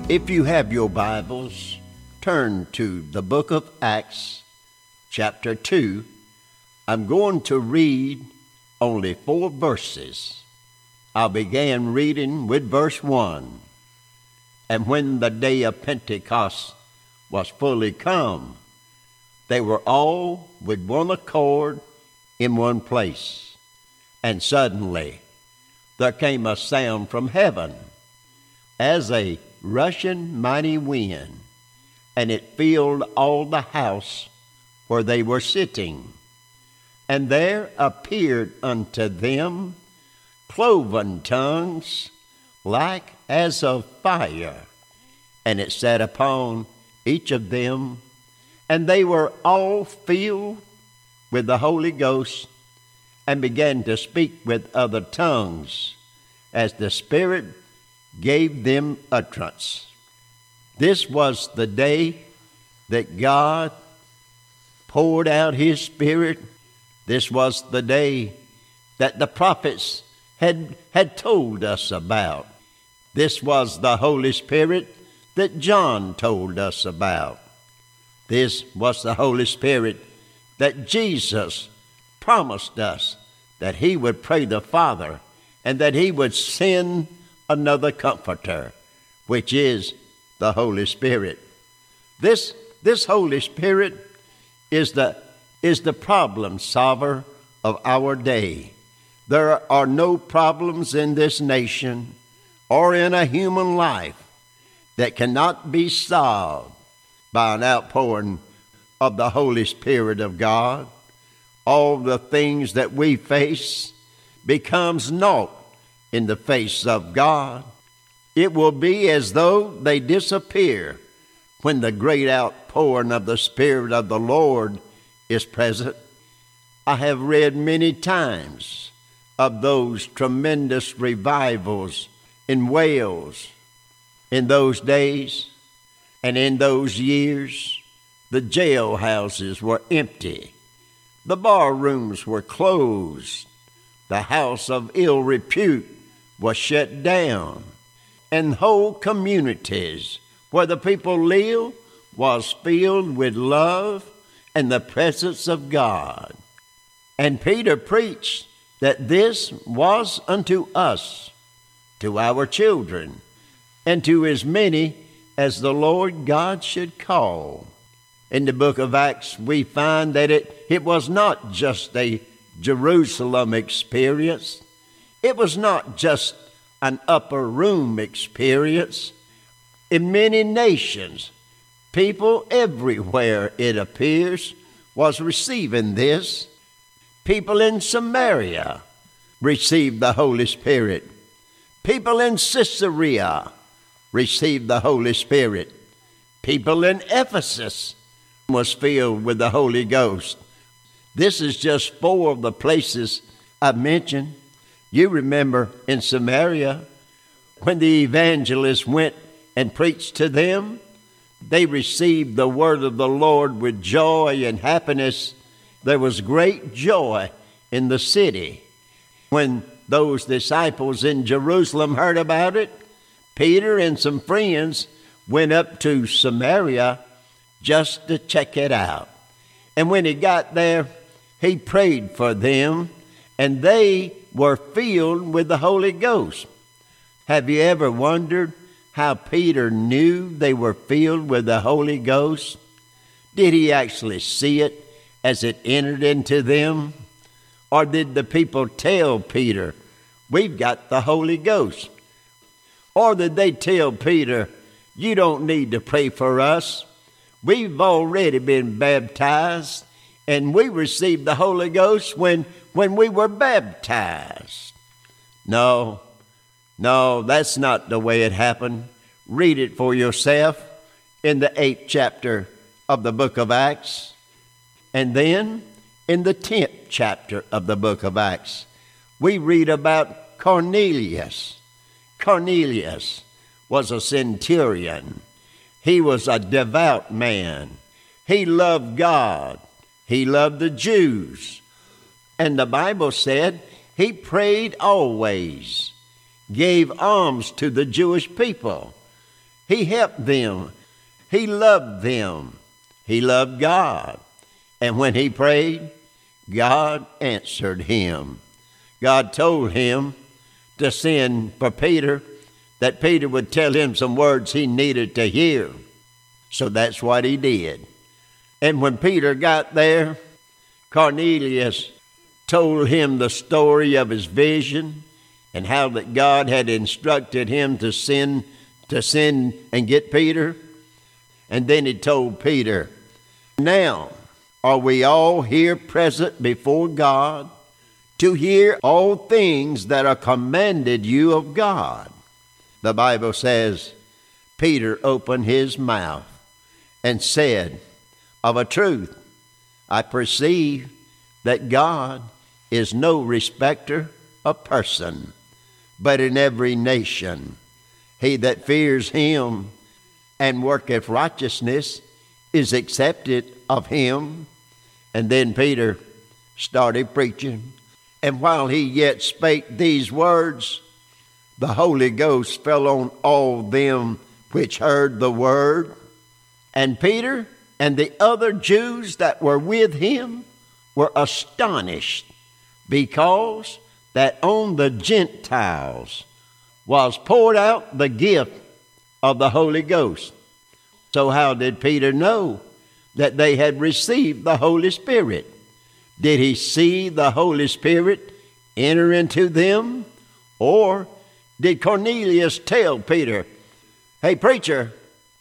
If you have your Bibles, turn to the book of Acts, chapter 2. I'm going to read only 4 verses. I'll begin reading with verse 1. And when the day of Pentecost was fully come, they were all with one accord in one place. And suddenly there came a sound from heaven, as a rushing mighty wind, and it filled all the house where they were sitting. And there appeared unto them cloven tongues, like as of fire, and it sat upon each of them, and they were all filled with the Holy Ghost, and began to speak with other tongues, as the Spirit gave them utterance. This was the day that God poured out His Spirit. This was the day that the prophets had told us about. This was the Holy Spirit that John told us about. This was the Holy Spirit that Jesus promised us that He would pray the Father and that He would send another Comforter, which is the Holy Spirit. This Holy Spirit is the problem solver of our day. There are no problems in this nation or in a human life that cannot be solved by an outpouring of the Holy Spirit of God. All the things that we face becomes naught in the face of God. It will be as though they disappear when the great outpouring of the Spirit of the Lord is present. I have read many times of those tremendous revivals in Wales. In those days and in those years, the jailhouses were empty. The bar rooms were closed. The house of ill repute was shut down. And whole communities where the people lived was filled with love and the presence of God. And Peter preached that this was unto us, to our children, and to as many as the Lord God should call. In the book of Acts, we find that it was not just a Jerusalem experience. It was not just an upper room experience. In many nations, people everywhere, it appears, was receiving this. People in Samaria received the Holy Spirit. People in Caesarea received the Holy Spirit. People in Ephesus was filled with the Holy Ghost. This is just 4 of the places I mentioned. You remember in Samaria, when the evangelists went and preached to them, they received the word of the Lord with joy and happiness. There was great joy in the city. When those disciples in Jerusalem heard about it, Peter and some friends went up to Samaria just to check it out. And when he got there, he prayed for them, and they were filled with the Holy Ghost. Have you ever wondered how Peter knew they were filled with the Holy Ghost? Did he actually see it as it entered into them? Or did the people tell Peter, "We've got the Holy Ghost"? Or did they tell Peter, "You don't need to pray for us. We've already been baptized, and we received the Holy Ghost when we were baptized"? No, that's not the way it happened. Read it for yourself in the 8th chapter of the book of Acts. And then in the 10th chapter of the book of Acts, we read about Cornelius. Cornelius was a centurion. He was a devout man. He loved God. He loved the Jews. And the Bible said he prayed always, gave alms to the Jewish people. He helped them. He loved them. He loved God. And when he prayed, God answered him. God told him to send for Peter, that Peter would tell him some words he needed to hear. So that's what he did. And when Peter got there, Cornelius told him the story of his vision and how that God had instructed him to send and get Peter. And then he told Peter, "Now are we all here present before God to hear all things that are commanded you of God?" The Bible says, Peter opened his mouth and said, "Of a truth, I perceive that God is no respecter of person, but in every nation he that fears him and worketh righteousness is accepted of him." And then Peter started preaching. And while he yet spake these words, the Holy Ghost fell on all them which heard the word. And Peter and the other Jews that were with him were astonished, because that on the Gentiles was poured out the gift of the Holy Ghost. So how did Peter know that they had received the Holy Spirit? Did he see the Holy Spirit enter into them? Or did Cornelius tell Peter, hey preacher,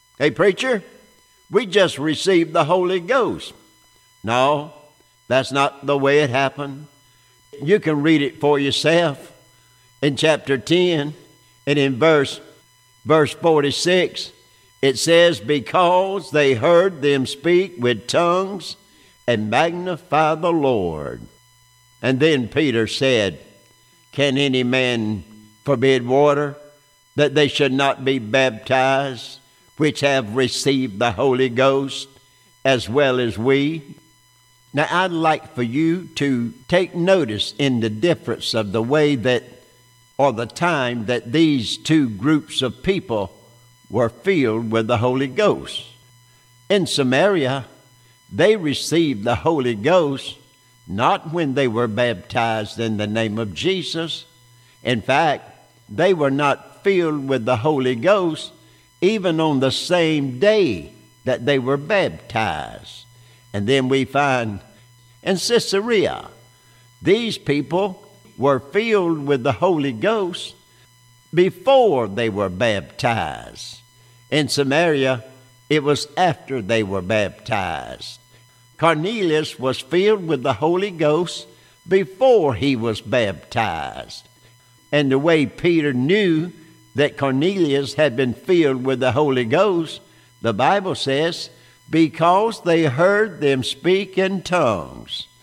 we just received the Holy Ghost"? No, that's not the way it happened. You can read it for yourself in chapter 10 and in verse 46. It says, "Because they heard them speak with tongues and magnify the Lord." And then Peter said, "Can any man forbid water, that they should not be baptized, which have received the Holy Ghost, as well as we?" Now, I'd like for you to take notice in the difference of the way that, or the time that these two groups of people were filled with the Holy Ghost. In Samaria, they received the Holy Ghost not when they were baptized in the name of Jesus. In fact, they were not filled with the Holy Ghost even on the same day that they were baptized. And then we find in Caesarea, these people were filled with the Holy Ghost before they were baptized. In Samaria, it was after they were baptized. Cornelius was filled with the Holy Ghost before he was baptized. And the way Peter knew that Cornelius had been filled with the Holy Ghost, the Bible says, because they heard them speak in tongues